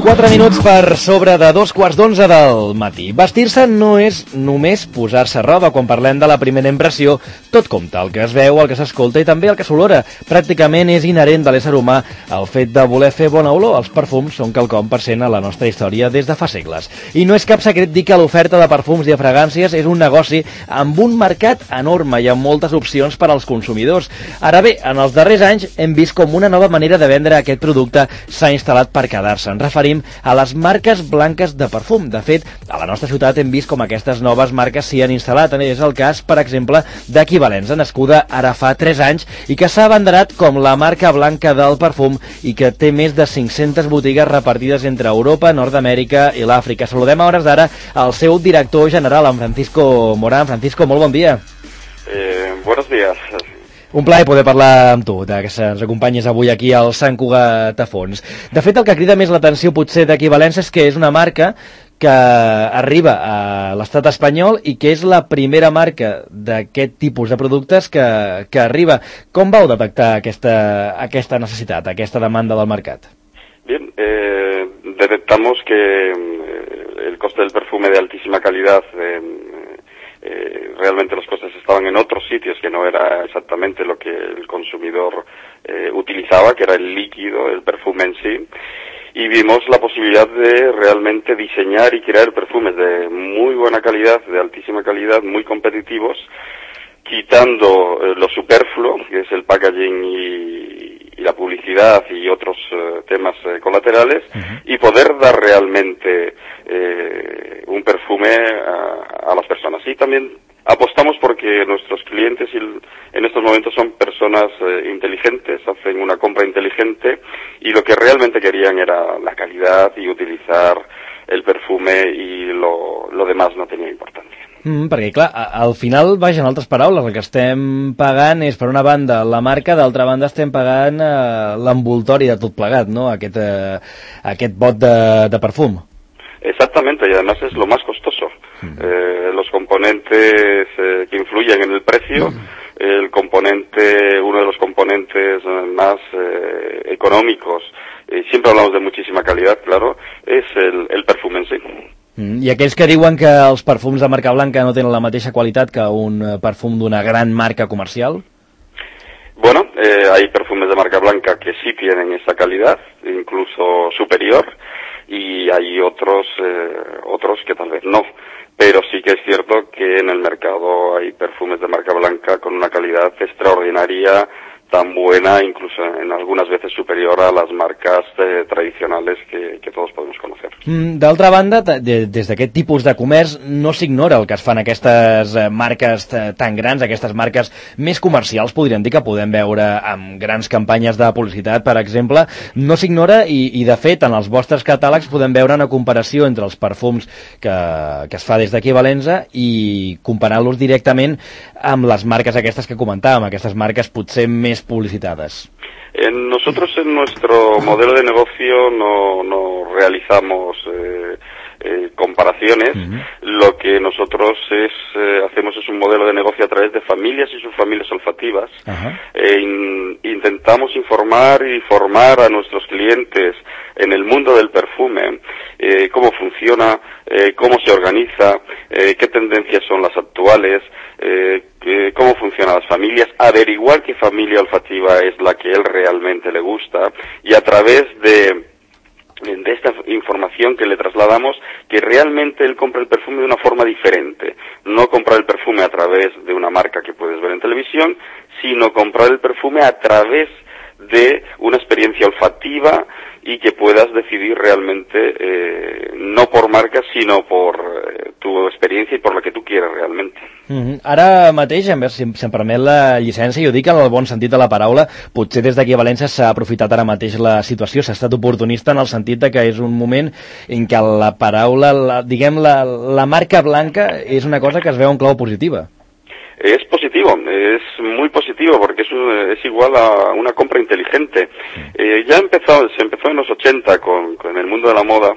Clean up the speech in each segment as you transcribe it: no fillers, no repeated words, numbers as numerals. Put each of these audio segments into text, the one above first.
4 minuts per sobre de 2:15 del matí. Vestir-se no és només posar-se roba. Quan parlem de la primera impressió, tot compta. El que es veu, el que s'escolta i també el que s'olora. Pràcticament és inherent de l'ésser humà el fet de voler fer bona olor. Els perfums són quelcom present a la nostra història des de fa segles. I no és cap secret dir que l'oferta de perfums i de fragàncies és un negoci amb un mercat enorme i amb moltes opcions per als consumidors. Ara bé, en els darrers anys hem vist com una nova manera de vendre aquest producte s'ha instal·lat per quedar-se. Ens referim a les marques blanques de perfum. De fet, a la nostra ciutat hem vist com aquestes noves marques s'hi han instal·lat. És el cas, per exemple, d'Equivalenza, nascuda ara fa 3 anys i que s'ha abanderat com la marca blanca del perfum i que té més de 500 botigues repartides entre Europa, Nord-Amèrica i l'Àfrica. Saludem a hores d'ara al seu director general, en Francisco Morán. Francisco, molt bon dia. Buenos días. Un plaer poder parlar amb tu, que ens acompanyes avui aquí al Sant Cugat a Fons. De fet, el que crida més l'atenció potser d'Equivalenza és que és una marca que arriba a l'estat espanyol i que és la primera marca d'aquest tipus de productes que arriba. Com vau detectar aquesta necessitat, aquesta demanda del mercat? Bien, detectamos que el coste del perfume de altísima calidad realmente los costes estaban en otros sitios que no era exactamente lo que el consumidor utilizaba, que era el líquido, el perfume en sí, y vimos la posibilidad de realmente diseñar y crear perfumes de muy buena calidad, de altísima calidad, muy competitivos, quitando lo superfluo, que es el packaging y la publicidad y otros temas colaterales, y poder dar realmente un perfume a las personas. Y también apostamos porque nuestros clientes en estos momentos son personas inteligentes, hacen una compra inteligente y lo que realmente querían era la calidad y utilizar el perfume y lo demás no tenía importancia. Perquè, clar, al final, vaja, en altres paraules, el que estem pagant és, per una banda, la marca, d'altra banda estem pagant l'envoltori de tot plegat, no?, aquest bot de perfum. Exactamente, y además es lo más costoso. Los componentes que influyen en el precio, uno de los componentes más económicos, siempre hablamos de muchísima calidad, claro, es el perfume en sí. I aquells que diuen que els perfums de marca blanca no tenen la mateixa qualitat que un perfum d'una gran marca comercial? Bueno, hay perfumes de marca blanca que sí tienen esa calidad, incluso superior, y hay otros que tal vez no. Pero sí que es cierto que en el mercado hay perfumes de marca blanca con una calidad extraordinaria, tan buena, incluso en algunas veces superior a las marcas tradicionales que todos podemos conocer. D'altra banda, des d'aquest tipus de comerç no s'ignora el que es fan aquestes marques tan grans, aquestes marques més comercials, podríem dir, que podem veure amb grans campanyes de publicitat, per exemple. No s'ignora i de fet, en els vostres catàlegs podem veure una comparació entre els perfums que es fa des d'Equivalenza i comparant-los directament amb les marques aquestes que comentàvem, aquestes marques potser més publicitadas. Nosotros en nuestro modelo de negocio no realizamos comparaciones. Lo que nosotros hacemos es un modelo de negocio a través de familias y subfamilias olfativas. Intentamos informar y formar a nuestros clientes en el mundo del perfume, cómo funciona, cómo se organiza, qué tendencias son las actuales, cómo funcionan las familias, averiguar qué familia olfativa es la que él realmente le gusta y a través de esta información que le trasladamos, que realmente él compra el perfume de una forma diferente. No comprar el perfume a través de una marca que puedes ver en televisión, sino comprar el perfume a través de una experiencia olfativa y que puedas decidir realmente no por marca, sino por tu experiencia i per la que tu quieres realment. Ara mateix, si em permet la llicència, jo dic en el bon sentit de la paraula, potser des d'aquí a València s'ha aprofitat ara mateix la situació, s'ha estat oportunista en el sentit que és un moment en què la paraula, la marca blanca és una cosa que es veu en clau positiva. Es positivo, es muy positivo porque es igual a una compra inteligente. Se empezó en los 80 con el mundo de la moda,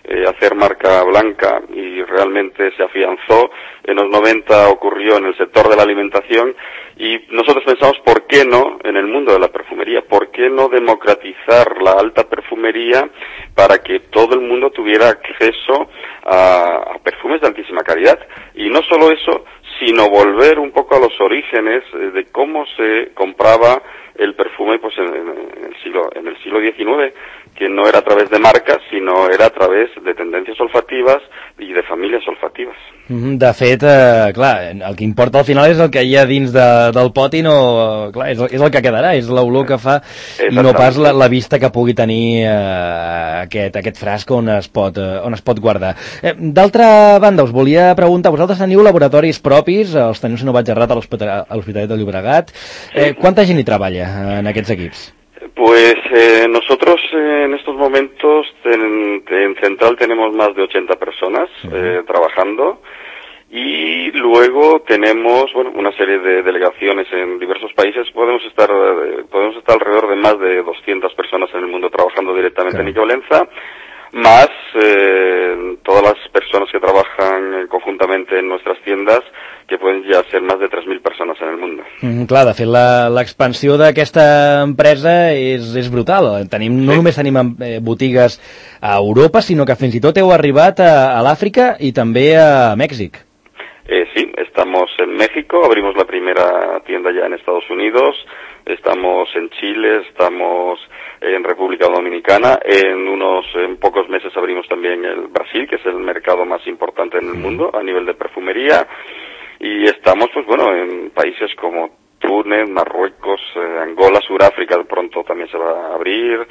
hacer marca blanca y realmente se afianzó. En los 90 ocurrió en el sector de la alimentación y nosotros pensamos, ¿por qué no en el mundo de la perfumería? ¿Por qué no democratizar la alta perfumería para que todo el mundo tuviera acceso a perfumes de altísima calidad? Y no solo eso, sino volver un poco a los orígenes de cómo se compraba el perfume pues en el siglo XIX, que no era a través de marcas, sino era a través de tendencias olfativas i de famílies olfatives. De fet, clar, el que importa al final és el que hi ha dins del pot i no... Clar, és el que quedarà, és l'olor que fa, i no pas la vista que pugui tenir aquest frasc on es pot guardar. D'altra banda, us volia preguntar, vosaltres teniu laboratoris propis, els teniu, si no vaig errat, a l'Hospitalet de Llobregat. Quanta gent hi treballa en aquests equips? Pues nosotros en estos momentos en Central tenemos más de 80 personas trabajando y luego tenemos una serie de delegaciones en diversos países. Podemos estar alrededor de más de 200 personas en el mundo trabajando directamente en Equivalenza, más todas las personas que trabajan conjuntamente en nuestras tiendas, que pueden ja ser més de 3.000 persones en el món. Clar, de fet, l'expansió d'aquesta empresa és brutal. No només tenim botigues a Europa, sinó que fins i tot heu arribat a l'Àfrica i també a Mèxic. Sí, estamos en México, abrimos la primera tienda ya en Estados Unidos, estamos en Chile, estamos en República Dominicana, en pocos meses abrimos también el Brasil, que es el mercado más importante en el mundo a nivel de perfumería. Y estamos, en países como Túnez, Marruecos, Angola, Sudáfrica, de pronto también se va a abrir,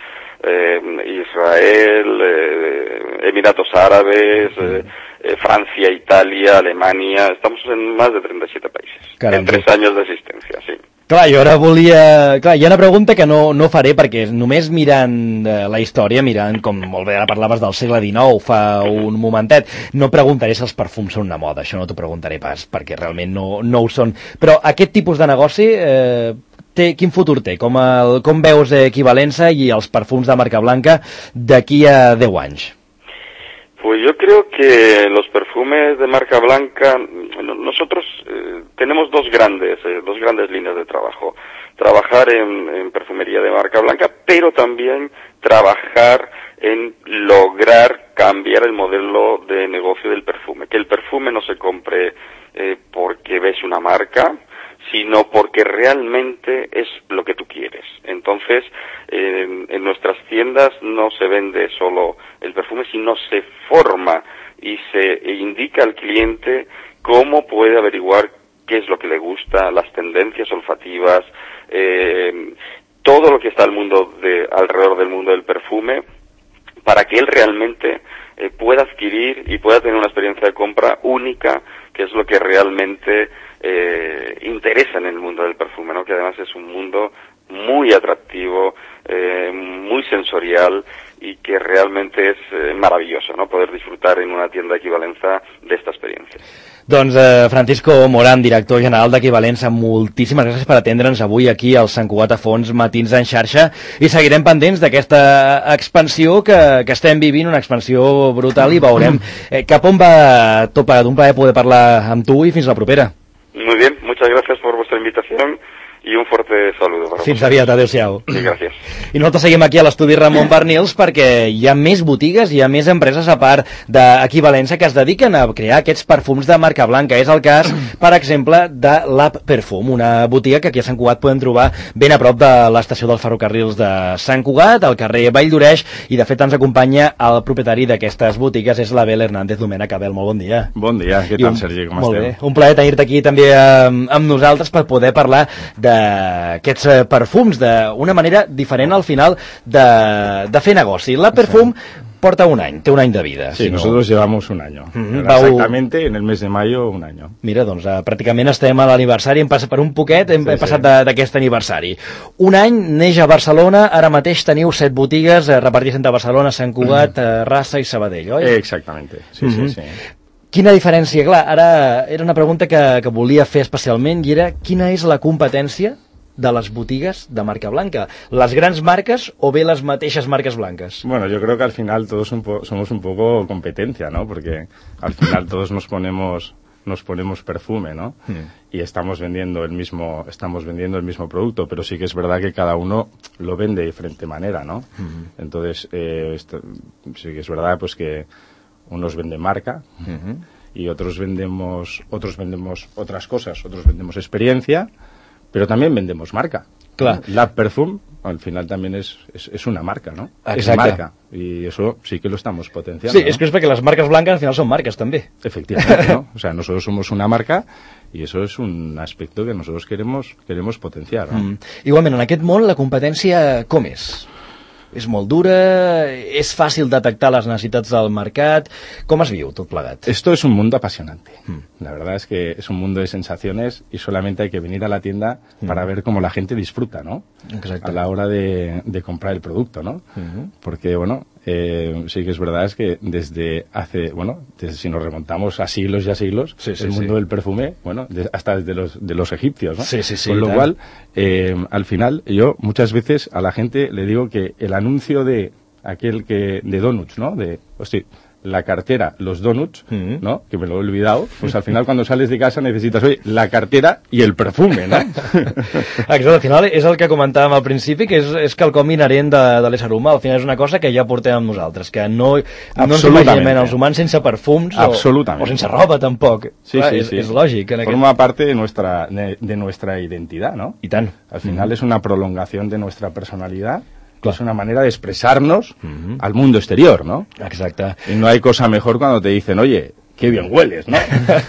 Israel, Emiratos Árabes, Francia, Italia, Alemania. Estamos en más de 37 países. En 3 años de existencia, sí. Clar, jo ara volia... Clar, hi ha una pregunta que no faré, perquè només mirant la història, mirant, com molt bé ara parlaves del segle XIX, fa un momentet, no preguntaré si els perfums són una moda, això no t'ho preguntaré pas, perquè realment no ho són. Però aquest tipus de negoci, quin futur té? Com veus Equivalenza i els perfums de marca blanca d'aquí a 10 anys? Pues yo creo que los perfumes de marca blanca, nosotros tenemos dos grandes líneas de trabajo. Trabajar en perfumería de marca blanca, pero también trabajar en lograr cambiar el modelo de negocio del perfume. Que el perfume no se compre porque ves una marca, sino porque realmente es lo que tú quieres. Entonces, en nuestras tiendas no se vende solo el perfume, sino se forma y se indica al cliente cómo puede averiguar qué es lo que le gusta, las tendencias olfativas, todo lo que está alrededor del mundo del perfume, para que él realmente pueda adquirir y pueda tener una experiencia de compra única, que es lo que realmente interesa en el mundo del perfume, ¿no? Que además es un mundo muy atractivo, muy sensorial y que realmente es maravilloso, ¿no? Poder disfrutar en una tienda Equivalenza de esta experiencia. Doncs Francisco Morán, director general d'Equivalenza, moltíssimes gràcies per atendre'ns avui aquí al Sant Cugat a Fons Matins en xarxa, i seguirem pendents d'aquesta expansió que estem vivint, una expansió brutal, i veurem cap on va tot plegat. Un plaer poder parlar amb tu i fins la propera. Muy bien, muchas gracias por vuestra invitación y un fuerte saludo para Fins aviat, adeu-siau. Sí, gràcies. I nosaltres seguim aquí a l'estudi Ramon Barnils perquè hi ha més botigues, hi ha més empreses a part d'Equivalenza que es dediquen a crear aquests perfums de marca blanca. És el cas, per exemple, de Lab Perfum, una botiga que aquí a Sant Cugat podem trobar ben a prop de l'estació dels ferrocarrils de Sant Cugat, al carrer Vall d'Oreix, i de fet ens acompanya el propietari d'aquestes botigues, és l'Abel Hernández Domènech. Abel, molt bon dia. Bon dia, què tal, Sergi, com esteu? Molt bé, un plaer tenir-te aquí també amb nosaltres per poder parlar d'aquests perfums d'una manera diferent al final de fer negoci. La Perfum porta un any, té un any de vida. Sí, nosotros llevamos un año. Exactamente en el mes de mayo, un año. Mira, doncs pràcticament estem a l'aniversari, hem passat per un poquet, hem passat d'aquest aniversari. Un any, neix a Barcelona, ara mateix teniu 7 botigues repartides entre Barcelona, Sant Cugat, Terrassa i Sabadell, oi? Exactamente, sí. Quina diferència? Clar, ara era una pregunta que volia fer especialment, i era quina és la competència de les botigues de marca blanca? ¿Las grandes marcas o bé las mateixes marcas blancas? Bueno, yo creo que al final todos somos un poco competencia, ¿no? Porque al final todos nos ponemos perfume, ¿no? Y estamos vendiendo el mismo producto, pero sí que es verdad que cada uno lo vende de diferente manera, ¿no? Entonces, sí que es verdad pues que unos venden marca y otros vendemos otras cosas, otros vendemos experiencia, pero también vendemos marca. Clar. La Perfume al final también es una marca, ¿no? Exacte. Es marca, y eso sí que lo estamos potenciando. Sí, ¿no? Es que es perquè les marques blanques al final són marques també. Efectivamente, ¿no? O sea, nosotros somos una marca y eso es un aspecto que nosotros queremos potenciar, ¿no? Igualment, en aquest món la competència com és? És molt dura? És fàcil detectar les necessitats del mercat? Com es viu tot plegat? Esto es un mundo apasionante. La verdad es que es un mundo de sensaciones y solamente hay que venir a la tienda para ver cómo la gente disfruta, ¿no? Exacte. A la hora de comprar el producto, ¿no? Porque, bueno, sí que es verdad es que desde si nos remontamos a siglos y a siglos, el mundo del perfume, bueno, hasta desde los egipcios, ¿no? Sí, Con lo cual, al final, yo muchas veces a la gente le digo que el anuncio de donuts, ¿no? La cartera, los donuts, ¿no? Que me lo he olvidado, pues al final cuando sales de casa necesitas, la cartera y el perfume, ¿no? Exacte, al final és el que comentàvem al principi, que és quelcom inherent de l'ésser humà. Al final és una cosa que ja portem amb nosaltres, que no ens imaginem els humans sense perfums o sense roba tampoc. Sí, clar, sí. És lògic. Forma parte de nuestra identidad, ¿no? I tant. Al final es una prolongación de nuestra personalidad. Es una manera de expresarnos al mundo exterior, ¿no? Exacte. Y no hay cosa mejor cuando te dicen, oye, qué bien hueles, ¿no?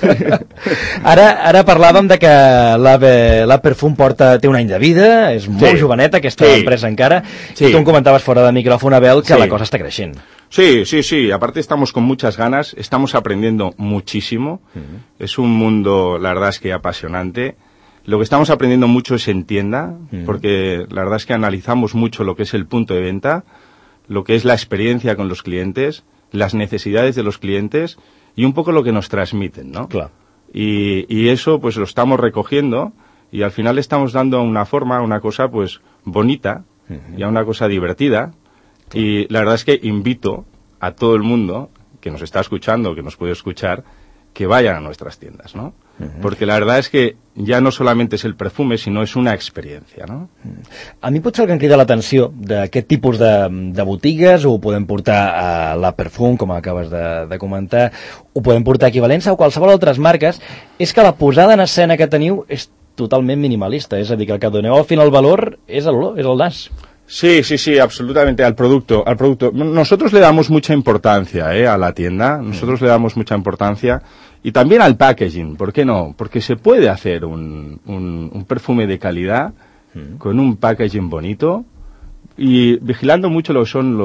Ara parlàvem de que la Perfume té un any de vida, és molt joveneta aquesta empresa encara, i tu em comentaves fora de micròfon, Abel, que la cosa està creixent. Sí, aparte estamos con muchas ganas, estamos aprendiendo muchísimo, es un mundo, la verdad es que apasionante. Lo que estamos aprendiendo mucho es en tienda, porque la verdad es que analizamos mucho lo que es el punto de venta, lo que es la experiencia con los clientes, las necesidades de los clientes y un poco lo que nos transmiten, ¿no? Claro. Y eso pues lo estamos recogiendo y al final estamos dando una forma, una cosa pues bonita y a una cosa divertida. Y la verdad es que invito a todo el mundo que nos está escuchando, que nos puede escuchar, que vayan a nuestras tiendas, ¿no? Porque la verdad es que ja no solamente es el perfume, sinó és una experiència, no? A mi potser el que em crida l'atenció d'aquest tipus de botigues, ho podem portar a la Perfume, com acabes de comentar, ho podem portar a Equivalença o qualsevol altres marques, és que la posada en escena que teniu és totalment minimalista, és a dir, que el que doneu al final valor és l'olor, és el nas. Sí, absolutamente, al producto. Nosotros le damos mucha importancia a la tienda, nosotros le damos mucha importancia y también al packaging, ¿por qué no? Porque se puede hacer un perfume de calidad con un packaging bonito y vigilando mucho lo que son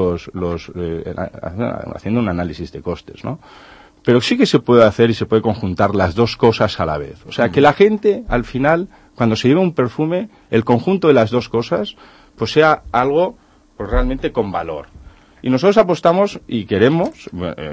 haciendo un análisis de costes, ¿no? Pero sí que se puede hacer y se puede conjuntar las dos cosas a la vez. O sea, que la gente, al final, cuando se lleva un perfume, el conjunto de las dos cosas pues sea algo pues realmente con valor. Y nosotros apostamos y queremos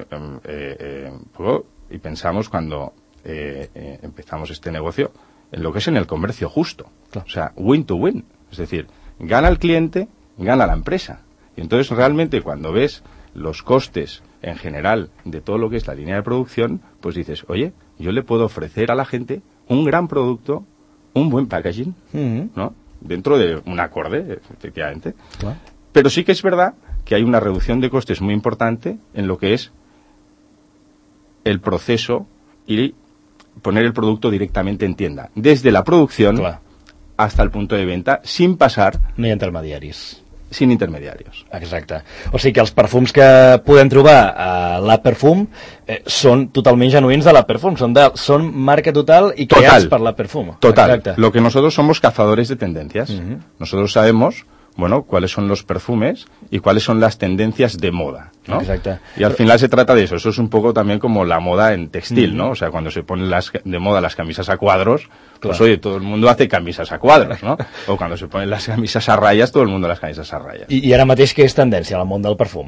y pensamos cuando empezamos este negocio en lo que es en el comercio justo. Claro. O sea, win to win. Es decir, gana el cliente, gana la empresa. Y entonces realmente cuando ves los costes en general de todo lo que es la línea de producción, pues dices, oye, yo le puedo ofrecer a la gente un gran producto, un buen packaging, ¿no? Dentro de un acorde, efectivamente. Claro. Pero sí que es verdad que hay una reducción de costes muy importante en lo que es el proceso y poner el producto directamente en tienda. Desde la producción hasta el punto de venta, sin pasar... No hi ha intermediaris. Sin intermediarios. Exacte. O sigui que els perfums que podem trobar a la Perfume són totalment genuïns de la Perfume, són marca total i creats per la Perfume. Total. Exacte. Lo que nosotros somos cazadores de tendencias. Nosotros sabemos, bueno, cuáles son los perfumes y cuáles son las tendencias de moda, ¿no? Exacto. Y al final se trata de eso. Eso es un poco también como la moda en textil, ¿no? O sea, cuando se ponen de moda las camisas a cuadros, pues oye, todo el mundo hace camisas a cuadros, ¿no? O cuando se ponen las camisas a rayas, todo el mundo las camisas a rayas. I ara mateix què és tendència al món del perfum?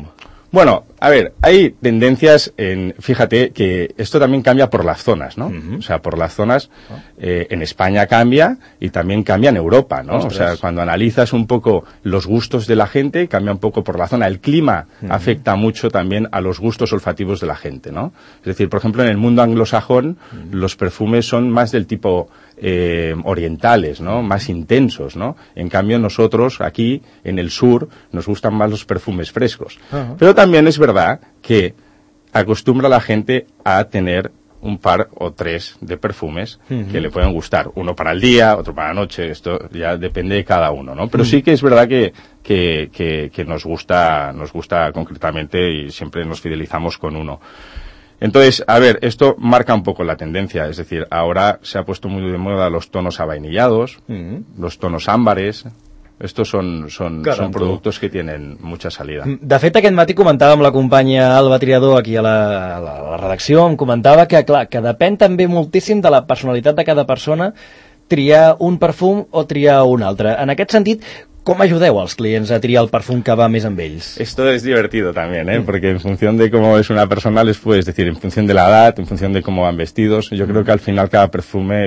Bueno, a ver, hay tendencias fíjate que esto también cambia por las zonas, ¿no? O sea, por las zonas, en España cambia y también cambia en Europa, ¿no? Ostras. O sea, cuando analizas un poco los gustos de la gente, cambia un poco por la zona. El clima afecta mucho también a los gustos olfativos de la gente, ¿no? Es decir, por ejemplo, en el mundo anglosajón, los perfumes son más del tipo orientales, ¿no? Más intensos, ¿no? En cambio, nosotros aquí, en el sur, nos gustan más los perfumes frescos. Pero también es verdad que acostumbra a la gente a tener un par o tres de perfumes que le pueden gustar. Uno para el día, otro para la noche, esto ya depende de cada uno, ¿no? Pero sí que es verdad que nos gusta concretamente y siempre nos fidelizamos con uno. Entonces, a ver, esto marca un poco la tendencia, es decir, ahora se ha puesto muy de moda los tonos avainillados, los tonos ámbares. Estos son productos que tienen mucha salida. De fet, aquest matí comentava amb la companya Alba Triador aquí a la redacció, em comentava que, clar, que depèn també moltíssim de la personalitat de cada persona triar un perfum o triar un altre. En aquest sentit, ¿com ayudeu als clients a triar el perfum que va més amb ells? Esto es divertido también, porque en función de cómo es una persona les puedes decir, en función de la edad, en función de cómo van vestidos, yo creo que al final cada perfume,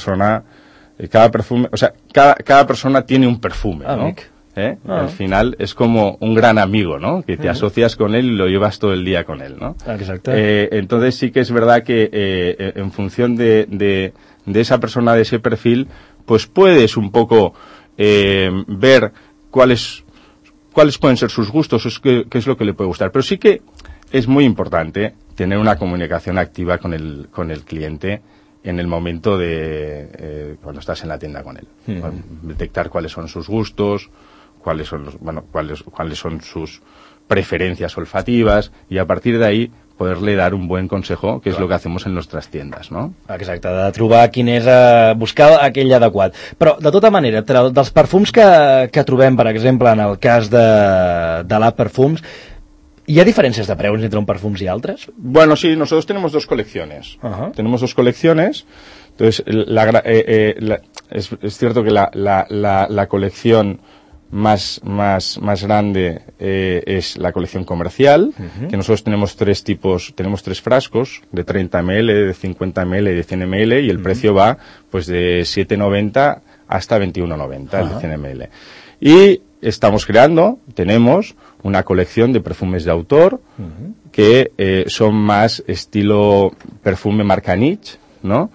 o sea, cada persona tiene un perfume, ¿no? Al final es como un gran amigo, ¿no? Que te asocias con él y lo llevas todo el día con él, ¿no? Exacto. Entonces sí que es verdad que en función de esa persona, de ese perfil, pues puedes un poco ver cuáles pueden ser sus gustos, qué es lo que le puede gustar. Pero sí que es muy importante tener una comunicación activa con el cliente en el momento de cuando estás en la tienda con él. Detectar cuáles son sus gustos, cuáles son sus preferencias olfativas y a partir de ahí poderle dar un buen consejo, que és el que hacemos en nuestras tiendas, no? Exacte, de trobar quin és, buscar aquell adequat. Però, de tota manera, dels perfums que trobem, per exemple, en el cas de la Perfums, ¿y hay diferencias de precios entre un perfumes y otros? Bueno, sí, nosotros tenemos dos colecciones. Tenemos dos colecciones. Entonces, es cierto que la colección más grande es la colección comercial, que nosotros tenemos tres frascos, de 30 ml, de 50 ml y de 100 ml, y el precio va pues de 7,90 hasta 21,90 el de 100 ml. Y tenemos una colección de perfumes de autor que son más estilo perfume marca niche, ¿no?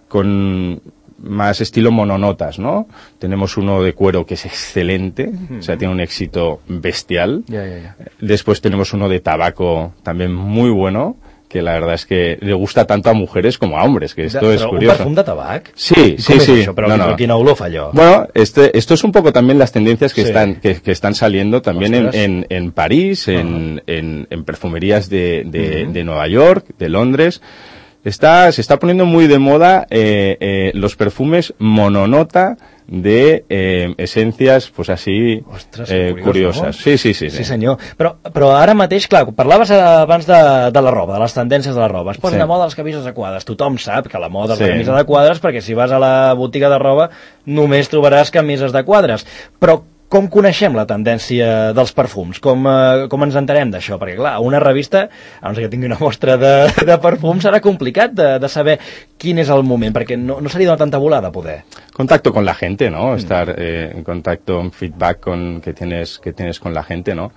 Con más estilo mononotas, ¿no? Tenemos uno de cuero que es excelente, o sea, tiene un éxito bestial. Después tenemos uno de tabaco también muy bueno, que la verdad es que le gusta tanto a mujeres como a hombres, que esto es curioso. ¿Un perfume de tabac? Sí. Pero quina olor fa allò? Bueno, esto es un poco también las tendencias que están saliendo también en París, en perfumerías de Nueva York, de Londres. Se está poniendo muy de moda los perfumes mononota de esencias, pues así, curiosas. No? Sí, senyor. Però ara mateix, clar, parlaves abans de la roba, de les tendències de la roba. Es posen de moda les camises de quadres. Tothom sap que la moda és la camisa de quadres, perquè si vas a la botiga de roba només trobaràs camises de quadres. Però com coneixem la tendència dels perfums? Com ens enterem d'això? Perquè, clar, una revista, a no ser que tingui una mostra de perfums, serà complicat de saber quin és el moment, perquè no se li dona tanta volada a poder. Contacto con la gente, ¿no? Estar en contacto, en feedback que tienes con la gente, ¿no?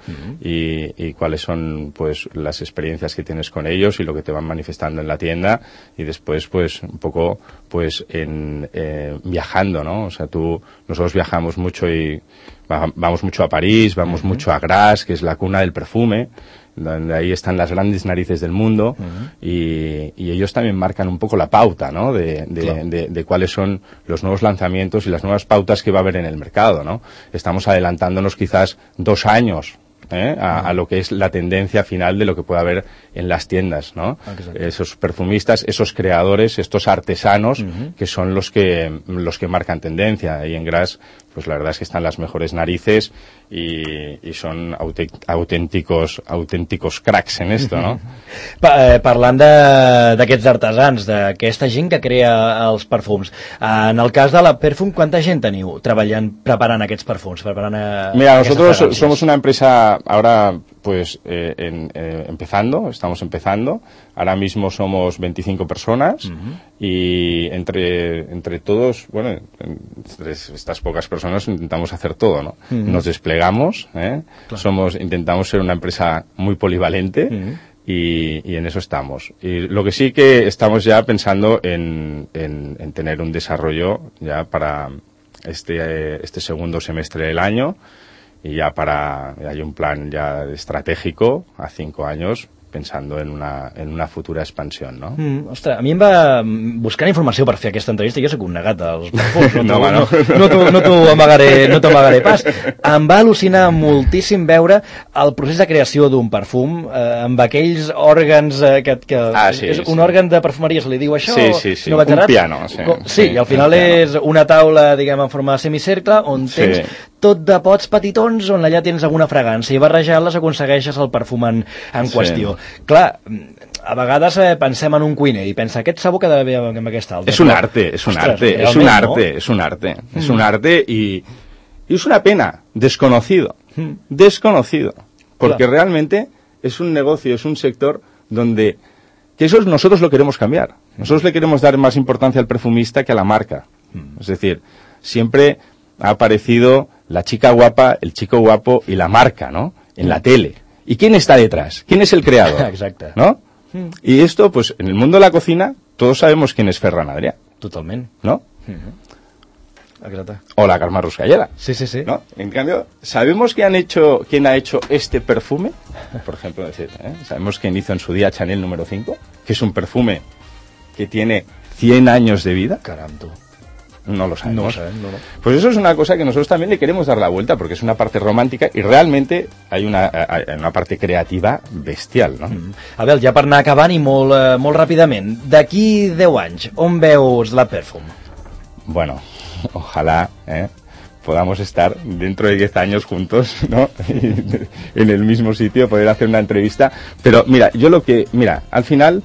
Y cuáles son, pues, las experiencias que tienes con ellos y lo que te van manifestando en la tienda y después, pues, un poco, pues, viajando, ¿no? O sea, nosotros viajamos mucho y vamos mucho a París, vamos mucho a Grasse, que es la cuna del perfume, donde ahí están las grandes narices del mundo, y ellos también marcan un poco la pauta, ¿no? De cuáles son los nuevos lanzamientos y las nuevas pautas que va a haber en el mercado, ¿no? Estamos adelantándonos quizás 2 años a lo que es la tendencia final de lo que puede haber en las tiendas, ¿no? Esos perfumistas, esos creadores, estos artesanos que son los que marcan tendencia. Y en Grasse, pues la verdad es que están las mejores narices y son auténticos cracks en esto, ¿no? Parlant d'aquests artesans, d'aquesta gent que crea els perfums, en el cas de la Perfum, quanta gent teniu preparant aquests perfums? Mira, nosotros somos una empresa ahora Pues estamos empezando. Ahora mismo somos 25 personas y entre todos, bueno, entre estas pocas personas intentamos hacer todo, ¿no? Nos desplegamos, claro. Intentamos ser una empresa muy polivalente y en eso estamos. Y lo que sí que estamos ya pensando en tener un desarrollo ya para este segundo semestre del año. Y hay un plan ya estratégico a 5 años pensando en una futura expansió, no? Ostres, a mi em va buscant informació per fer aquesta entrevista. Jo soc un negat dels perfums, no t'ho amagaré pas. Em va al·lucinar moltíssim veure el procés de creació d'un perfum amb aquells òrgans és un òrgan de perfumeria, se li diu això? Sí, no un piano. Sí, i al final és una taula, diguem, en forma de semicercle on tens tot de pots petitons on allà tens alguna fragància i barrejant-les aconsegueixes el perfum en qüestió. Clar, a vegades pensem en un cuiner i pensa, aquest sabor que ha d'haver amb aquesta altra. Es un arte y es una pena, desconocido, porque realmente es un negocio, es un sector donde que eso nosotros lo queremos cambiar. Nosotros le queremos dar más importancia al perfumista que a la marca. Es decir, siempre ha aparecido la chica guapa, el chico guapo y la marca, ¿no? En la tele. ¿Y quién está detrás? ¿Quién es el creador? Exacte. ¿No? Y esto, pues, en el mundo de la cocina, todos sabemos quién es Ferran Adrià. Totalment. ¿No? Exacte. O la Carme Ruscalleda. Sí. ¿No? En cambio, ¿sabemos quién ha hecho este perfume? Por ejemplo, sabemos quién hizo en su día Chanel número 5, que es un perfume que tiene 100 años de vida. Caram, No lo sabemos. No. Pues eso es una cosa que nosotros también le queremos dar la vuelta, porque es una parte romàntica y realmente hay una parte creativa bestial, ¿no? Abel, ja per anar acabant i molt ràpidament, d'aquí 10 anys, on veus la Perfum? Bueno, ojalá podamos estar dentro de 10 años juntos, ¿no? En el mismo sitio, poder hacer una entrevista. Pero mira, al final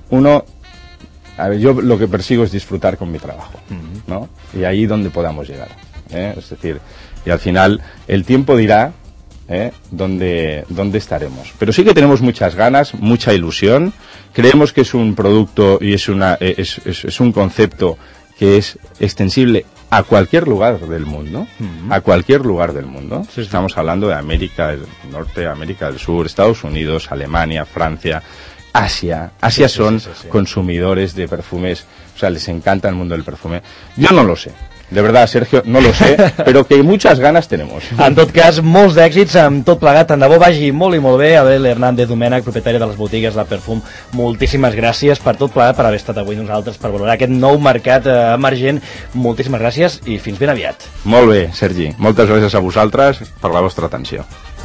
yo lo que persigo es disfrutar con mi trabajo, ¿no? Y ahí donde podamos llegar, es decir, y al final el tiempo dirá dónde estaremos. Pero sí que tenemos muchas ganas, mucha ilusión. Creemos que es un producto y es un concepto que es extensible a cualquier lugar del mundo, a cualquier lugar del mundo. Sí. Estamos hablando de América del Norte, América del Sur, Estados Unidos, Alemania, Francia, Asia son consumidores de perfumes, o sea, les encanta el mundo del perfume. Yo no lo sé, de verdad, Sergio, no lo sé, però que muchas ganas tenemos. En tot cas, molts d'èxits amb tot plegat, tant de bo vagi molt i molt bé. Abel Hernández Domènech, propietari de les botigues de Perfum, moltíssimes gràcies per tot plegat, per haver estat avui nosaltres, per valorar aquest nou mercat emergent. Moltíssimes gràcies i fins ben aviat. Molt bé, Sergi, moltes gràcies a vosaltres per la vostra atenció.